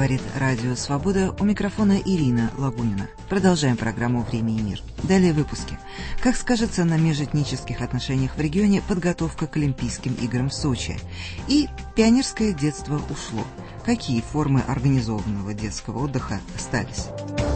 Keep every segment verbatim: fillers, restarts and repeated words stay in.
Говорит Радио Свобода, у микрофона Ирина Лагунина. Продолжаем программу «Время и мир». Далее в выпуске. Как скажется на межэтнических отношениях в регионе подготовка к Олимпийским играм в Сочи? И пионерское детство ушло. Какие формы организованного детского отдыха остались?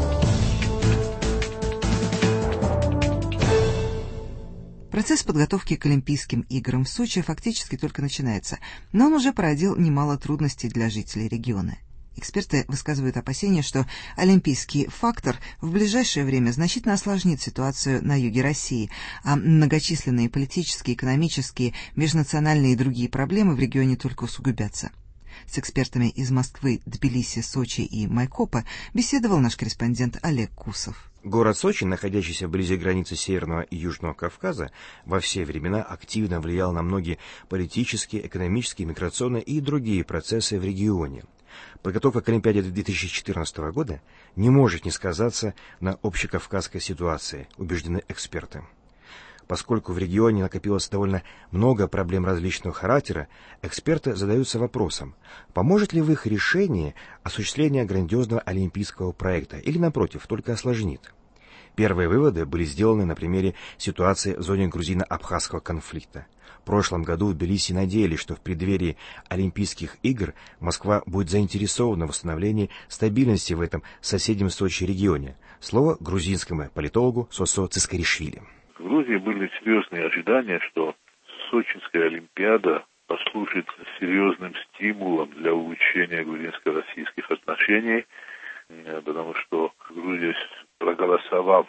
Процесс подготовки к Олимпийским играм в Сочи фактически только начинается, но он уже породил немало трудностей для жителей региона. Эксперты высказывают опасения, что олимпийский фактор в ближайшее время значительно осложнит ситуацию на юге России, а многочисленные политические, экономические, межнациональные и другие проблемы в регионе только усугубятся. С экспертами из Москвы, Тбилиси, Сочи и Майкопа беседовал наш корреспондент Олег Кусов. Город Сочи, находящийся вблизи границы Северного и Южного Кавказа, во все времена активно влиял на многие политические, экономические, миграционные и другие процессы в регионе. Подготовка к Олимпиаде две тысячи четырнадцатого года не может не сказаться на общекавказской ситуации, убеждены эксперты. Поскольку в регионе накопилось довольно много проблем различного характера, эксперты задаются вопросом, поможет ли в их решении осуществление грандиозного олимпийского проекта или, напротив, только осложнит. Первые выводы были сделаны на примере ситуации в зоне грузино-абхазского конфликта. В прошлом году в Тбилиси надеялись, что в преддверии Олимпийских игр Москва будет заинтересована в восстановлении стабильности в этом соседнем Сочи регионе. Слово грузинскому политологу Сосо Цискаришвили. В Грузии были серьезные ожидания, что Сочинская Олимпиада послужит серьезным стимулом для улучшения грузинско-российских отношений, потому что Грузия, проголосовав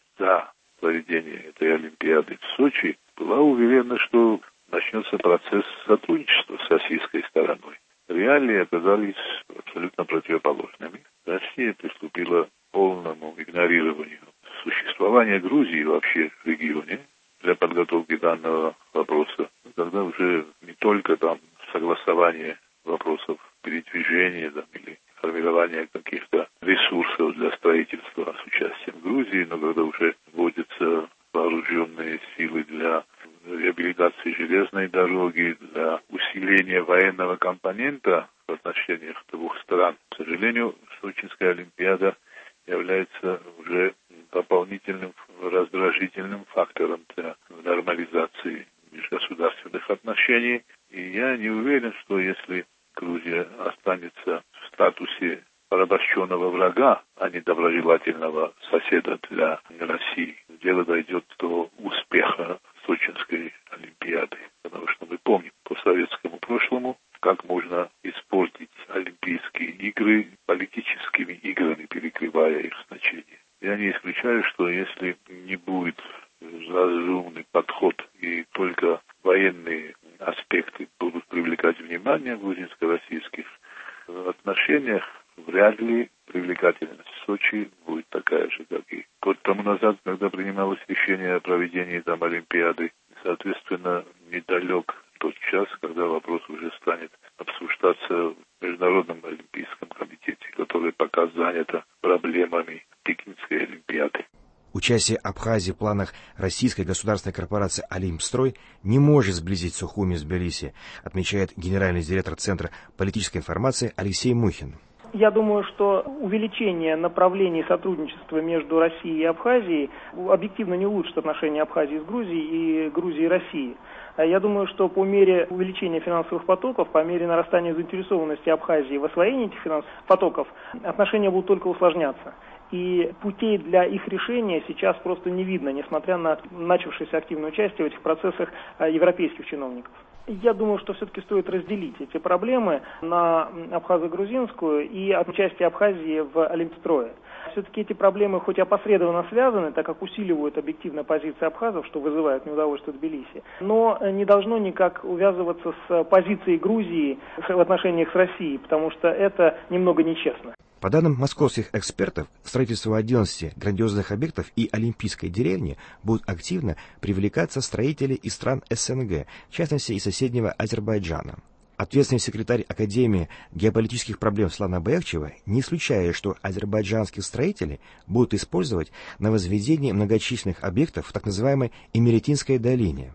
за проведение этой Олимпиады в Сочи, была уверена, что начнется процесс сотрудничества с российской стороной. Реалии оказались абсолютно противоположными. Россия приступила к полному игнорированию существования Грузии вообще в регионе для подготовки данного вопроса, когда уже не только там согласование вопросов передвижения там, или формирования каких-то ресурсов для строительства с участием Грузии, но когда уже вводятся вооруженные силы для реабилитации железной дороги, для усиления военного компонента в отношениях двух стран. К сожалению, Сочинская Олимпиада является уже дополнительным раздражительным фактором для нормализации межгосударственных отношений. И я не уверен, что если Грузия останется в статусе порабощенного врага, а не доброжелательного соседа для России, дело дойдет до успеха Сочинской Олимпиады. Потому что мы помним по советскому прошлому, как можно испортить Олимпийские игры политическими играми, перекрывая их значение. Я не исключаю, что если не будет разумный подход и только военные аспекты будут привлекать внимание в грузинско-российских отношениях, вряд ли привлекательность Сочи будет такая же, как и год тому назад, когда принималось решение о проведении там Олимпиады. Соответственно, недалек тот час, когда вопрос уже станет обсуждаться в Международном олимпийском комитете, который пока занято проблемами Пекинской Олимпиады. Участие Абхазии в планах российской государственной корпорации «Олимпстрой» не может сблизить Сухуми с Тбилиси, отмечает генеральный директор Центра политической информации Алексей Мухин. Я думаю, что увеличение направлений сотрудничества между Россией и Абхазией объективно не улучшит отношения Абхазии с Грузией и Грузии и Россией. Я думаю, что по мере увеличения финансовых потоков, по мере нарастания заинтересованности Абхазии в освоении этих финансовых потоков, отношения будут только усложняться. И путей для их решения сейчас просто не видно, несмотря на начавшееся активное участие в этих процессах европейских чиновников. Я думаю, что все-таки стоит разделить эти проблемы на абхазо-грузинскую и участие Абхазии в Олимпстрое. Все-таки эти проблемы хоть и опосредованно связаны, так как усиливают объективно позиции абхазов, что вызывает неудовольствие Тбилиси, но не должно никак увязываться с позицией Грузии в отношениях с Россией, потому что это немного нечестно. По данным московских экспертов, строительство одиннадцати грандиозных объектов и Олимпийской деревни будут активно привлекаться строители из стран СНГ, в частности и соседнего Азербайджана. Ответственный секретарь Академии геополитических проблем Слана Баекчева не исключает, что азербайджанские строители будут использовать на возведении многочисленных объектов в так называемой Имеретинской долине.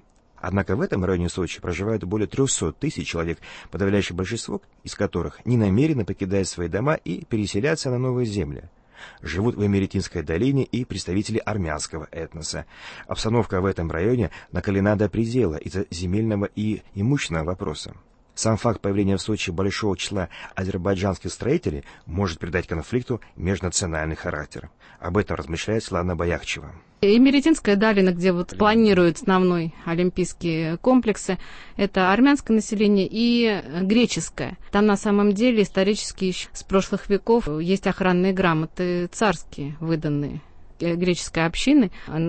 Однако в этом районе Сочи проживают более трехсот тысяч человек, подавляющее большинство из которых не намерены покидать свои дома и переселяться на новые земли. Живут в Имеретинской долине и представители армянского этноса. Обстановка в этом районе накалена до предела из-за земельного и имущественного вопроса. Сам факт появления в Сочи большого числа азербайджанских строителей может придать конфликту межнациональный характер. Об этом размышляет Светлана Бояхчева. Имеретинская долина, где вот планируют основной олимпийские комплексы, это армянское население и греческое. Там на самом деле исторически еще с прошлых веков есть охранные грамоты царские, выданные греческой общины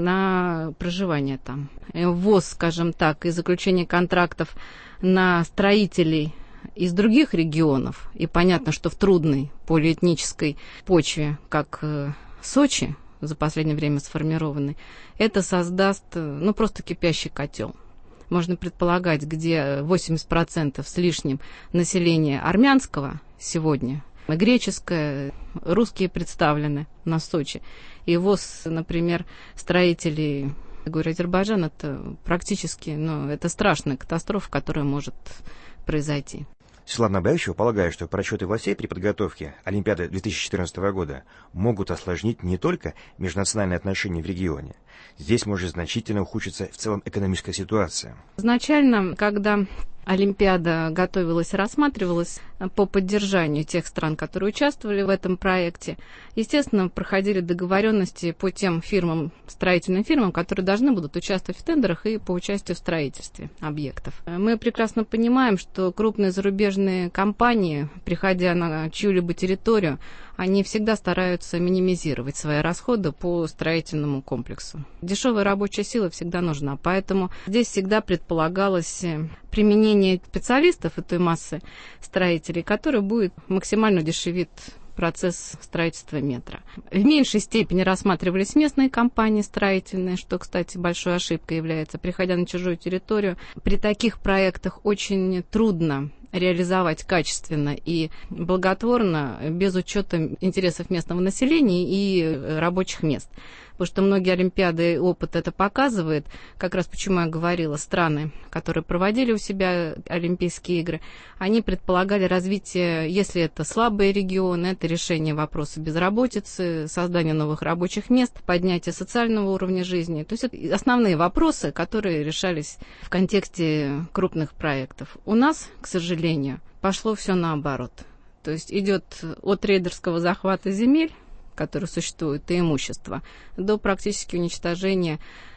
на проживание там. Ввоз, скажем так, и заключение контрактов на строителей из других регионов, и понятно, что в трудной полиэтнической почве, как Сочи, за последнее время сформированный, это создаст, ну, просто кипящий котел. Можно предполагать, где восемьдесят процентов с лишним населения армянского сегодня, греческое, русские представлены на Сочи. И ввоз, например, строителей, говорю, Азербайджан, это практически, ну, это страшная катастрофа, которая может произойти. Светлана Бояхчева полагает, что просчеты властей при подготовке Олимпиады две тысячи четырнадцатого года могут осложнить не только межнациональные отношения в регионе. Здесь может значительно ухудшиться в целом экономическая ситуация. Изначально, когда Олимпиада готовилась и рассматривалась по поддержанию тех стран, которые участвовали в этом проекте, естественно, проходили договоренности по тем фирмам, строительным фирмам, которые должны будут участвовать в тендерах и по участию в строительстве объектов. Мы прекрасно понимаем, что крупные зарубежные компании, приходя на чью-либо территорию, они всегда стараются минимизировать свои расходы по строительному комплексу. Дешевая рабочая сила всегда нужна, поэтому здесь всегда предполагалось применение специалистов и той массы строителей, которая будет максимально дешевит процесс строительства метро. В меньшей степени рассматривались местные компании строительные, что, кстати, большой ошибкой является. Приходя на чужую территорию, при таких проектах очень трудно реализовать качественно и благотворно без учета интересов местного населения и рабочих мест. Потому что многие олимпиады, опыт это показывает, как раз почему я говорила, страны, которые проводили у себя Олимпийские игры, они предполагали развитие, если это слабые регионы, это решение вопроса безработицы, создание новых рабочих мест, поднятие социального уровня жизни. То есть это основные вопросы, которые решались в контексте крупных проектов. У нас, к сожалению, пошло все наоборот. То есть идет от рейдерского захвата земель, которые существуют, и имущества, до практически уничтожения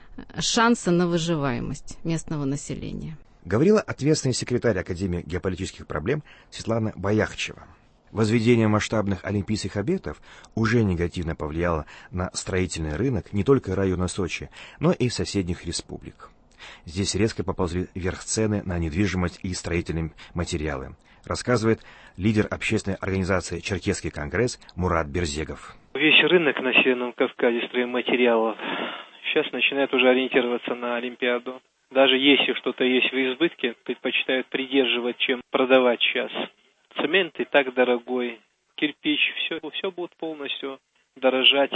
шанса на выживаемость местного населения. Говорила ответственный секретарь Академии геополитических проблем Светлана Бояхчева. Возведение масштабных олимпийских объектов уже негативно повлияло на строительный рынок не только района Сочи, но и соседних республик. Здесь резко поползли вверх цены на недвижимость и строительные материалы, рассказывает лидер общественной организации «Черкесский конгресс» Мурат Берзегов. Весь рынок на Северном Кавказе стройматериалов сейчас начинает уже ориентироваться на Олимпиаду. Даже если что-то есть в избытке, предпочитают придерживать, чем продавать сейчас. Цемент и так дорогой, кирпич, все, все будет полностью дорожать.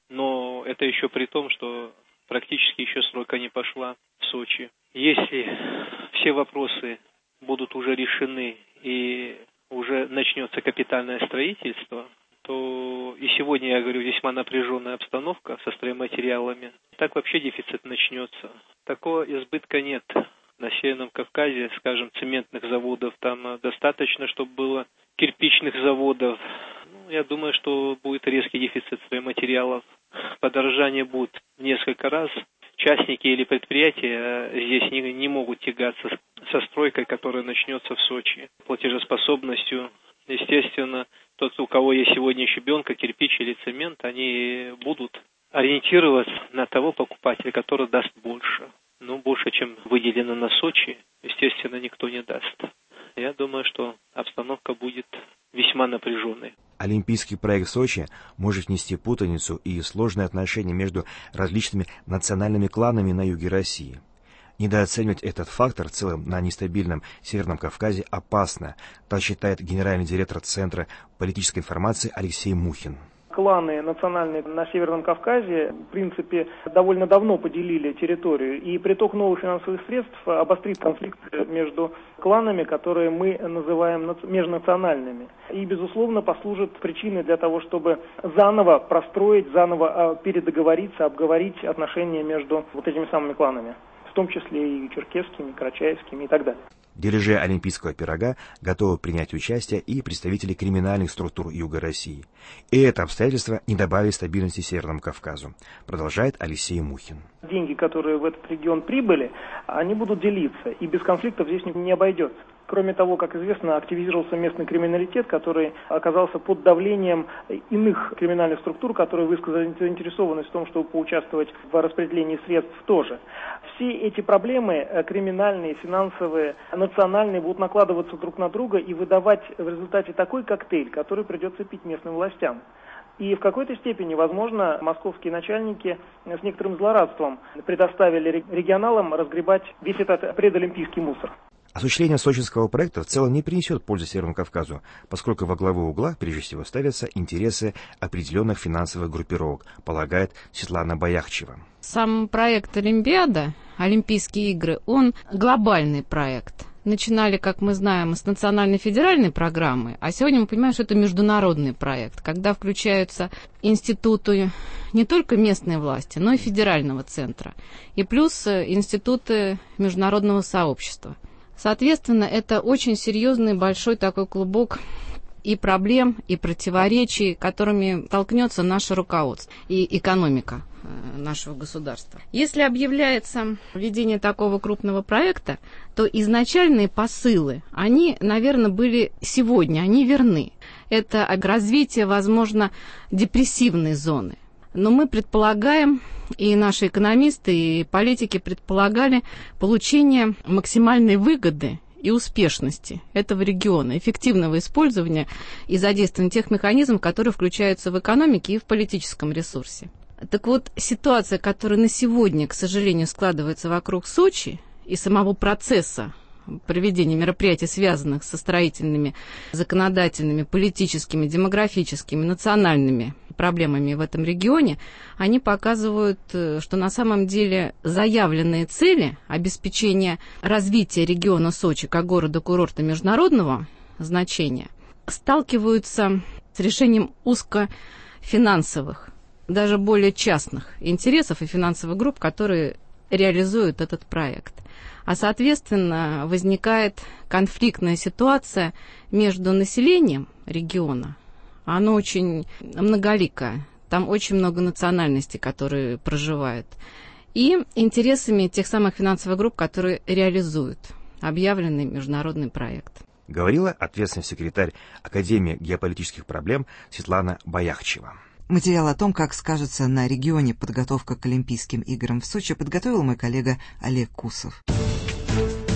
Но это еще при том, что практически еще стройка не пошла в Сочи. Если все вопросы будут уже решены и уже начнется капитальное строительство, то и сегодня, я говорю, весьма напряженная обстановка со стройматериалами. Так вообще дефицит начнется. Такого избытка нет. На Северном Кавказе, скажем, цементных заводов там достаточно, чтобы было кирпичных заводов. Ну, я думаю, что будет резкий дефицит стройматериалов. Подорожание будет в несколько раз. Частники или предприятия здесь не, не могут тягаться со стройкой, которая начнется в Сочи. Платежеспособностью, естественно, тот, у кого есть сегодня щебенка, кирпич или цемент, они будут ориентироваться на того покупателя, который даст больше. Ну, больше, чем выделено на Сочи, естественно, никто не даст. Я думаю, что обстановка будет весьма напряженной. Олимпийский проект Сочи может внести путаницу и сложные отношения между различными национальными кланами на юге России. Недооценивать этот фактор в целом на нестабильном Северном Кавказе опасно, так считает генеральный директор Центра политической информации Алексей Мухин. Кланы национальные на Северном Кавказе, в принципе, довольно давно поделили территорию. И приток новых финансовых средств обострит конфликт между кланами, которые мы называем межнациональными. И, безусловно, послужит причиной для того, чтобы заново простроить, заново передоговориться, обговорить отношения между вот этими самыми кланами, в том числе и черкесскими, карачаевскими и так далее. В дележе олимпийского пирога готовы принять участие и представители криминальных структур Юга России. И это обстоятельство не добавит стабильности Северному Кавказу, продолжает Алексей Мухин. Деньги, которые в этот регион прибыли, они будут делиться, и без конфликтов здесь не обойдется. Кроме того, как известно, активизировался местный криминалитет, который оказался под давлением иных криминальных структур, которые высказали заинтересованность в том, чтобы поучаствовать в распределении средств тоже. Все эти проблемы, криминальные, финансовые, национальные, будут накладываться друг на друга и выдавать в результате такой коктейль, который придется пить местным властям. И в какой-то степени, возможно, московские начальники с некоторым злорадством предоставили регионалам разгребать весь этот предолимпийский мусор. Осуществление сочинского проекта в целом не принесет пользы Северному Кавказу, поскольку во главу угла прежде всего ставятся интересы определенных финансовых группировок, полагает Светлана Бояхчева. Сам проект Олимпиада, Олимпийские игры, он глобальный проект. Начинали, как мы знаем, с национальной федеральной программы, а сегодня мы понимаем, что это международный проект, когда включаются институты не только местной власти, но и федерального центра, и плюс институты международного сообщества. Соответственно, это очень серьезный большой такой клубок и проблем, и противоречий, которыми столкнется наше руководство и экономика нашего государства. Если объявляется введение такого крупного проекта, то изначальные посылы, они, наверное, были сегодня, они верны. Это развитие, возможно, депрессивной зоны. Но мы предполагаем, и наши экономисты, и политики предполагали получение максимальной выгоды и успешности этого региона, эффективного использования и задействования тех механизмов, которые включаются в экономике и в политическом ресурсе. Так вот, ситуация, которая на сегодня, к сожалению, складывается вокруг Сочи и самого процесса проведения мероприятий, связанных со строительными, законодательными, политическими, демографическими, национальными проблемами в этом регионе, они показывают, что на самом деле заявленные цели обеспечения развития региона Сочи как города-курорта международного значения сталкиваются с решением узкофинансовых, даже более частных интересов и финансовых групп, которые реализуют этот проект. А, соответственно, возникает конфликтная ситуация между населением региона. Оно очень многоликое, там очень много национальностей, которые проживают, и интересами тех самых финансовых групп, которые реализуют объявленный международный проект. Говорила ответственный секретарь Академии геополитических проблем Светлана Бояхчева. Материал о том, как скажется на регионе подготовка к Олимпийским играм в Сочи, подготовил мой коллега Олег Кусов.